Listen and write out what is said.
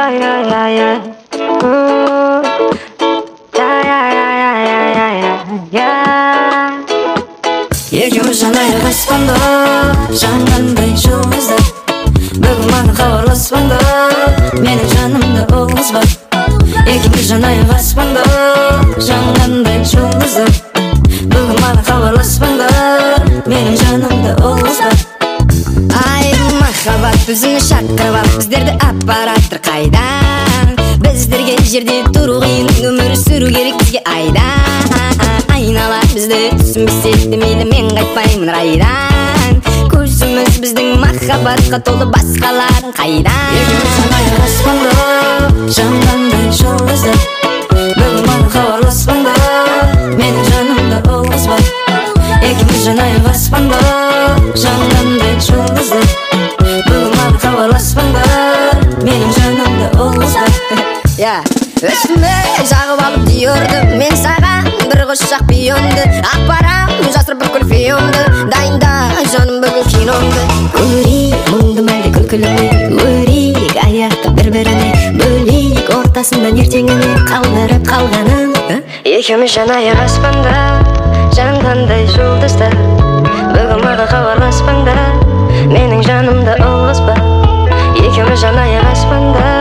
Екеуміз жанайық аспанда жанғандай жұлдыздар. Бүгін маған хабарласпаңда, менің жанымда ол қыз бар. Екеуміз жанайық аспанда жанғандай жұлдыздар. Бүгін маған хабарласпаңда, менің жанымда ол қыз бар. Ай, махаббат біздің шақырып алып біздерді аппараттыр қайдан? Біздерге жерде тұру қиын, өмір сүру керек бізге айдан. Айнала бізді түсінбесе демейді, мен қайтпаймын райдан. Көзіміз біздің махаббатқа толы, басқаларын қайдан? Екеуміз жанайық аспанда жанғандай жұлдыздар. Бүгін маған хабарласпаңда, менің жанымда ол қыз бар. Екеуміз жанайық аспанда жанғандай жұлдыздар. Бүгін маған хабарласпаңда, менің жанымда ол қыз бар. Үстіме жағып алып диорды, мен саған бір құшақ пионды. Ақпарам жасыр бүкіл фионды, дайында жаным бүгін киноңды. Көрейік мұңды мәлде күлкіліме, өрейік аяқты бір-біріне, бөлейік ортасында ертеңіне қалдырып қалғанын. Екеуміз жанайық аспанда жанғандай жұлдыздар. Бүгін маған хабарласпаңда, менің жанымда ол қыз бар. Екеуміз жанайық аспанда